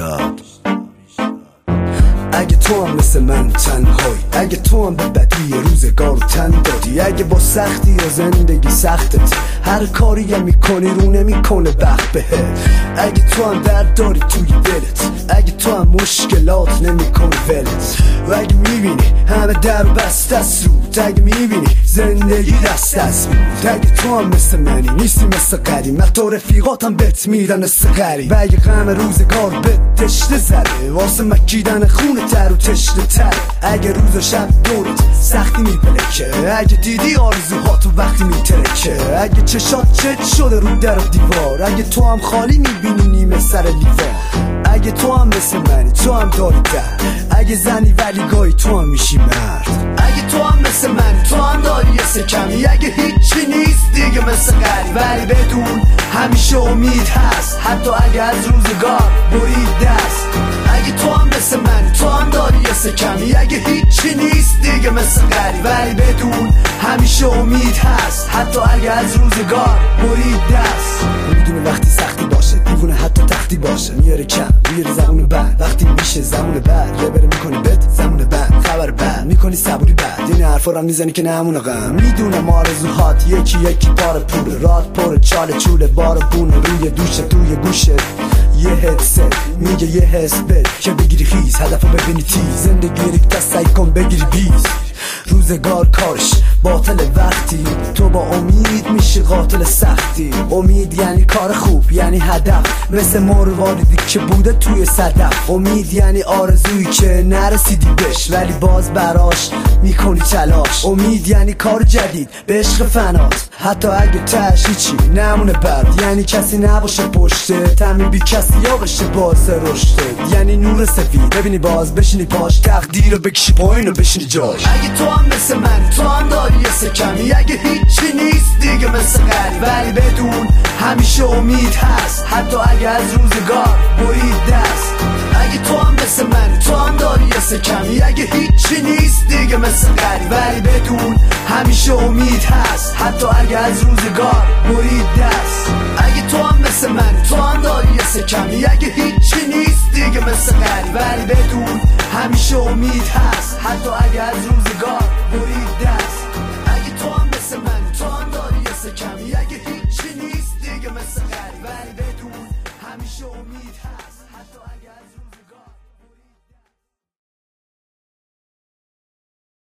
داد. اگه تو هم مثل من تنهایی، اگه تو هم به بدی روزگار تن دادی، اگه با سختی یا زندگی سختت هر کاری هم میکنی رو نمیکنه بخت بهت، اگه تو هم درد داری توی دلت، اگه تو هم مشکلات نمیکنه ولت، و اگه میبینی همه در بست است رود، اگه میبینی زندگی دست از بود، اگه تو هم مثل منی نیستی مثل قدیم، وقتا رفیقاتم بهت میدن مثل غریب، و اگه غم روزگار به تشنه زده واسه مکیدن خون تر و تشنه تر، اگه روز و شب دورت سختی میپلکه، اگه دیدی آرزوهاتو وقتی میترکه، اگه چشات چت شده رو در و دیوار، اگه تو هم خالی میبینی نیمه سر لیوان، اگه تو هم مثل منی تو هم داری در، اگه زنی ولی گاهی تو هم میشی مرد، اگه تو هم مثل منی تو هم داری یه سکمی، اگه هیچی نیست دیگه مثل غریب، ولی بدون همیشه امید هست حتی اگه از روزگار برید دست، اگه تو هم مثل منی تو هم داری یه سکمی، اگه هیچی نیست دیگه مثل غریب، ولی بدون همیشه امید هست حتی اگه از روزگار برید دست. میدونه وقتی سختی باشه دیوونه حتی تختی باشه، میاره کم میاره زمان بعد، وقتی میشه زمان بعد یه بره میکنی بد زمان بعد، خبر بعد میکنی صبوری بعد، این حرفا رو میزنی که نمونه غم، میدونم آرزوهات یکی یکی بار پول راد پر چاله چوله بار بونه روی دوشه توی گوشه، یه هدست میگه یه حس بد که بگیری خیز هدفو ببینی تیز، زندگی ریکتا سعی کن بگیری بیز، روزگار کارش باطل وقتی تو با امید میشی قاتل سختی، امید یعنی کار خوب یعنی هدف، مثل مرواریدی که بوده توی صدف، امید یعنی آرزویی که نرسیدی بهش ولی باز براش میکنی تلاش، امید یعنی کار جدید به عشق فنات حتی اگه تش هیچی نمونه بعد، یعنی کسی نباشه پشته تمیم بی کسی یا بشه باعث رشته، یعنی نور سفید ببینی باز بشینی پاش، تقدیر رو بکشی پایین و بشینی جاش، اگه تو هم مثل من تو هم داری یه سکمی، اگه هیچی نیست دیگه مثل غریب، ولی بدون همیشه امید هست حتی اگه از روزگار برید دست، اگه تو هم مثل من تو هم داری یه سکمی، اگه هیچی نیست دیگه مثل غریب، ولی بدون همیشه امید هست حتی اگه از روزگار برید دست، اگه تو هم مثل من تو هم داری یه سکمی، اگه هیچی نیست دیگه مثل غریب، ولی بدون همیشه امید هست حتی اگه از روزگار برید دست، اگه تو هم مثل من تو هم داری یه سکمی، اگه هیچی نیست دیگه مثل غریب، ولی بدون همیشه امید هست حتی اگه از روزگار